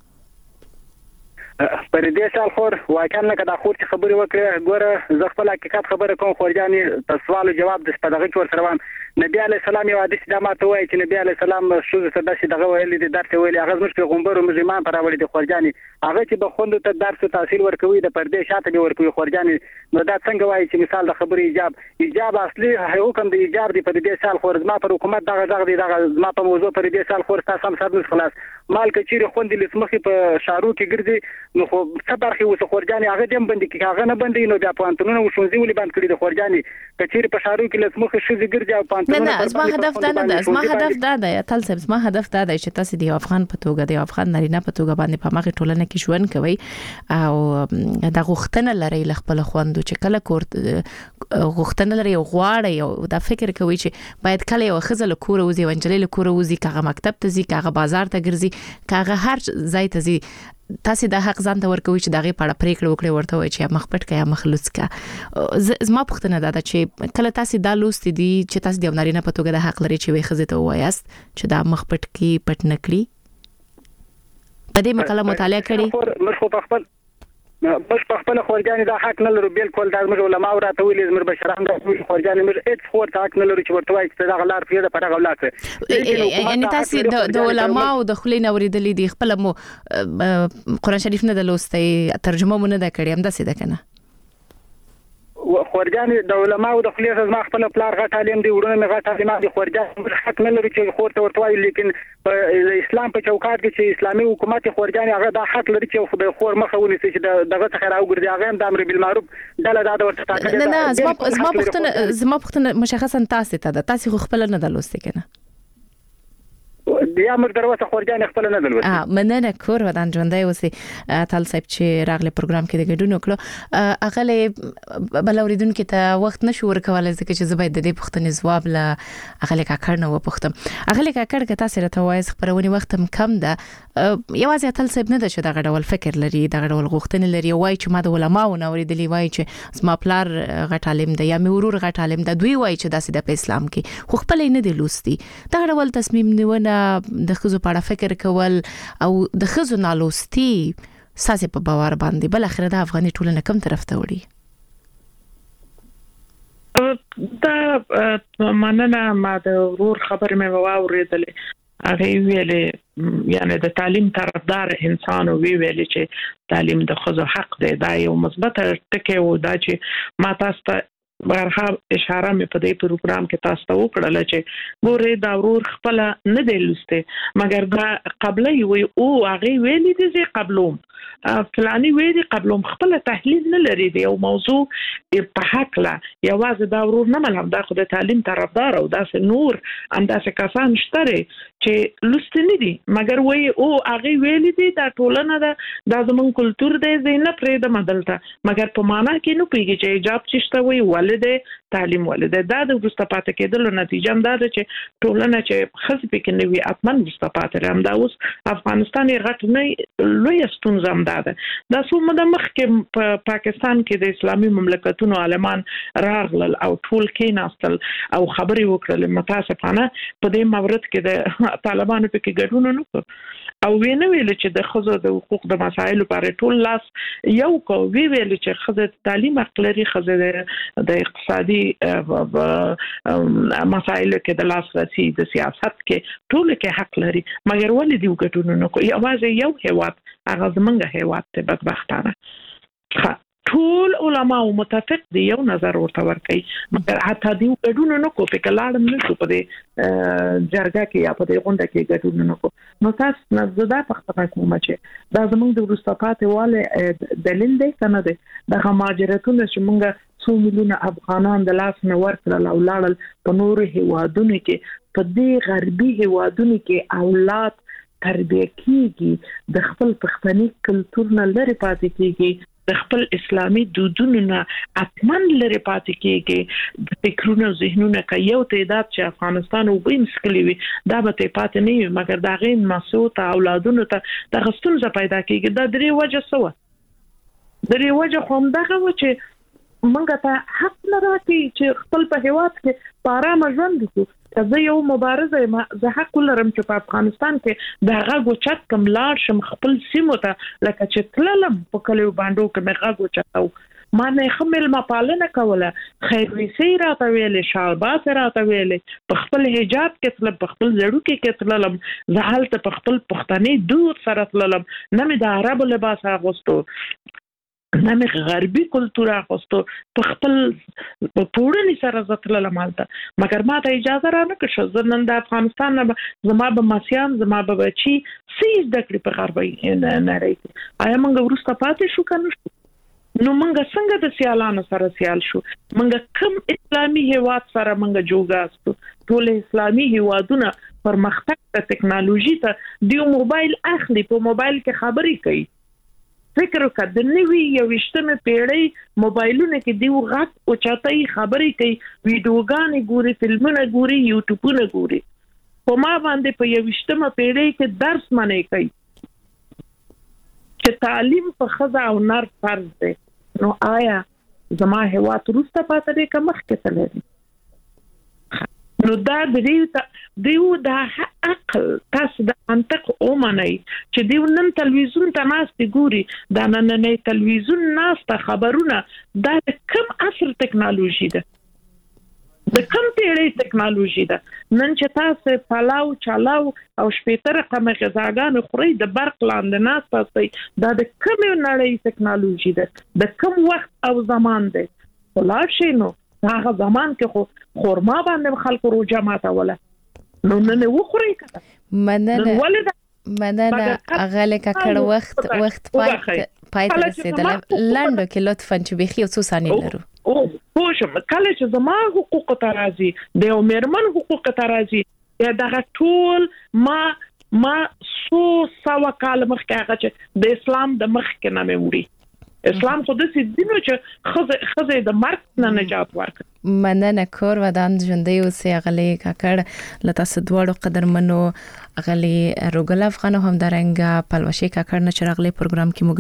پر دې سال خور واکه نه کدا خور چې خبرې وکړه ګوره زه خپل حقیقت خبره کوم خورجاني تاسو سوال جواب د سپدغه ور سره وام نبی علی السلام یو حدیث د ماته وایي چې نبی علی السلام شو څه داسې دغه ویل دي درته ویل هغه زموږ پیغمبر او مسلمان پر راوړي د خورجاني هغه چې به خوند ته درس تحصیل ورکوي د پردې شاته دی ورکوي خورجاني نو دا څنګه وایي چې مثال د خبرې ایجاب ایجاب اصلي حکم د ایجاب دی پر دې سال خور زما پر حکومت دغه دغه دی دغه زما په موضوع پر دې سال خور تاسو هم سره خلاص مال کچيري خوند لسمخي په شارو کې ګرځي نو خو څه برخه وسه خورجاني هغه دم بندي کې هغه نه بندي نو بیا پانتونونه وشونځي ولې بند کړی د خورجاني کچيري په شارو کې لسمخي شوزي ګرځي او پانتونونه نه زما هدف دا نه ده زما هدف دا ده تل سب زما هدف دا ده چې تاسو د افغان په توګه د افغان نارینه په توګه باندې په ماغه ټولنه کې ژوند کوي او د غوښتنه لري خپل خوندو چې کله کور غوښتنه لري غواړي او دا فکر کوي چې باید کله یو خزل کور وزي ونجلې کور وزي کاغه مکتب ته ځي کاغه بازار ته ګرځي کاغه هر ځای ته ځي تاسو د حق ځان ته ورکوي چې دغه پاړه پریکړه وکړي ورته وي چې مخ پټ کیا مخلوص کا زما پښتنه دا چې کله تاسو دا لوست دي چې تاسو د نارینه په توګه د حق لري چې وي خزه ته وایاست چې دا مخ پټ کی پټ نکړي په دې مقاله مطالعه کړي مش خو خپل مش خپل خورجاني دا حق نه لري بالکل دا موږ علماء راته ویلي زمر بشران دا خورجاني موږ هیڅ خور حق نه لري چې ورته وایي چې دا غلار پیدا پر غولاته یعنی تاسو د علماء او د خلین اوریدلې دي خپل مو قران شریف نه د لوستي ترجمه مونږ نه کړی هم دا څه ده کنه خورجان د علماو د خلیص از ما خپل پلار غټ عالم دی ورونه مې غټ عالم دي خورجان حق نه لري چې خور ته ورتوي لیکن په اسلام په چوکاټ کې چې اسلامي حکومت خورجان هغه د حق لري چې د خور مخه ونیسي چې دغه څخه راوګرځي هغه هم د امر بالمعروف ډله دا د ورته تاکید نه نه زما زما پښتنه زما پښتنه مشخصا تاسو ته د تاسو خپل نه د لوستي کنه بیا موږ دروازه خورجان خپل نه دلوي اه مننه کور ودان ژوندۍ اوسې تل صاحب چې راغله پروګرام کې د ګډون وکړو اغله بلوریدونکو ته وخت نشو ورکولای ځکه چې زبې د دې پښتنې جواب له اغله کاکړ نه و پښتم اغله کاکړ که تاسو راته وایي خبرونه وخت کم ده یوازې تل صاحب نه ده چې دا ډول فکر لري دا ډول غوښتنې لري وایي چې ما د علماو نه ورېدلی وایي چې زما پلار غټ عالم دی یا مې ورور غټ عالم دی دوی وایي چې داسې د اسلام کې خو خپل نه دی لوستي دا ډول تصمیم نیونه د خزو په اړه فکر کول او د خزو نالوستي ساسه په باور باندې بل اخر د افغاني ټولنه کم طرف ته وړي دا مننه ما د ورور خبر مې واورېدلې هغه ویلې یعنی د تعلیم طرفدار انسان وی ویلې چې تعلیم د خزو حق دی دا یو مثبت ټکی و دا چې ما تاسو ته برخه اشاره مې په دې پروګرام کې تاسو ته وکړل چې ګوره دا ورور خپل نه دی لسته مګر دا قبلې وي او هغه ویلې دي چې قبلوم فلاني ویلي قبلوم خپل تحلیل نه لري دی او موضوع په حق لا یوازې دا ورور نه ملهم دا خو د تعلیم طرفدار او داسې نور انداسه کسان شته چې لسته نه دي مګر وي او هغه ویلې دي دا ټولنه دا د زمون کلچر دی زینه پرې د مدلته مګر په معنا کې نو پیږي چې ایجاب چشته وي ولده تعلیم ولده دا د مستفاده کېدل نتیجه هم دا ده چې ټولنه چې خص پکې نوي اتمن مستفاده هم دا اوس افغانستان غټ نه لوی ستونزه هم ده دا څومره د مخ کې په پا پاکستان کې د اسلامي مملکتونو عالمان راغلل او ټول کې ناستل او خبري وکړل متاسفانه په دې مورد کې د طالبانو په کې ګډون نه وکړ او وینه ویل چې د خزو د حقوق د مسایلو لپاره ټول لاس یو کو وی ویل چې خزه تعلیم حق لري خزه د اقتصادي مسایلو کې د لاس راسي د سیاست کې ټول کې حق لري مګر ولې دی وګټونه نه کوي یوازې یو هیواد هغه زمونږ هیواد ته بدبختانه ټول علما متفق دي یو نظر ورته ورکړي مګر حتی دی ګډون نه کو په کلاړم نه شو په دې جرګه کې یا په دې غونډه کې ګډون نه کو نو تاسو نه زدا پختنه کوم چې دا زموږ د ورستفاته والے دلیل دی کنه دی د مهاجرتونو چې موږ څو میلیونه افغانان د لاس نه ورکړل او لاړل په نورو هیوادونو کې په دې غربي هیوادونو کې اولاد تربیه کیږي د خپل پښتني کلچر نه لري پاتې کیږي د خپل اسلامي دودونو نه اتمن لري پاتې کیږي د فکرونو ذهنونو کې یو تعداد چې افغانستان او بیم سکلی وي دا به پاتې نه وي مګر دا غین مسعود اولادونو ته د غستون ز پیدا کیږي دا درې وجه سو درې وجه هم دغه و چې منګه ته حق نه راکې چې خپل په هیواد کې پاره ژوند وکړو زه یو مبارزه ما زه حق لرم چې په افغانستان کې د غاغو چت کم لاړ شم خپل سیمو ته لکه چې تللم په کلیو باندې کې مې غاغو چتاو ما نه خمل ما پالنه کوله خیر وسی راته ویلې شالباس راته ویلې په خپل حجاب کې تل په خپل زړو کې کې تللم زه حالت په خپل پښتني دود سره تللم نه مې د عرب لباس اغوستو نه مې غربي کلچر اغوستو په خپل پوړنی سره زتل لمالته مګر ما ته اجازه را نه کړ چې نن د افغانستان نه زما به مسیان زما به بچي سیز د کړې په غربي نه راځي آیا موږ ورسته پاتې شو کنه نو موږ څنګه د سیالانو سره سیال شو موږ کوم اسلامي هیواد سره موږ جوړاستو ټول اسلامي هیوادونه پرمختګ د ټکنالوژي ته دی موبایل اخلي په موبایل کې خبري کوي فکر وکړه د نوې یوشتمه پیړۍ موبایلونه کې دی غږ او چاتای خبرې کوي ویډیوګانې ګوري فلمونه ګوري یوټیوبونه ګوري په ما باندې په یوشتمه پیړۍ کې درس منې کوي چې تعلیم په خزه او نر فرض دی نو آیا زما هیواد روسته پاتې دی که مخکې تللی نو دا د دې دیو د عقل تاسو د منطق او معنی چې دیو نن تلویزیون ته ناست ګوري دا نن نه تلویزیون ناست خبرونه دا کوم عصر ټکنالوژي ده د کوم پیړۍ ټکنالوژي ده نن چې تاسو پلاو چلاو او شپېته رقم غذاګان خوري د برق لاندې ناست تاسو دا د کوم نړۍ ټکنالوژي ده د کوم وخت او زمان ده ولاړ شي نو هغه زمان کې خو خورما باندې خلکو روجه ماته ولا نو نه وخوري کته مننه مننه اغله ککړ وخت وخت پای پای ته رسیدل لاندو کې لطفا چې بخي څو ثانیې لرو او پوښم کله چې زما حقوق ته راځي د عمرمن حقوق ته راځي یا دغه ټول ما ما سو سوا کال مخکې هغه چې د اسلام د مخ کې نامه وړي اسلام خو د سیدینو چې خزه خزه د مرګ نه نجات ورکړي مننه کور ودان ژوندۍ اوسې غلې کاکړ لته سدوړو قدرمنو غلې روګل افغانو هم درنګ پلوشي کاکړ نه چرغلې پروګرام کې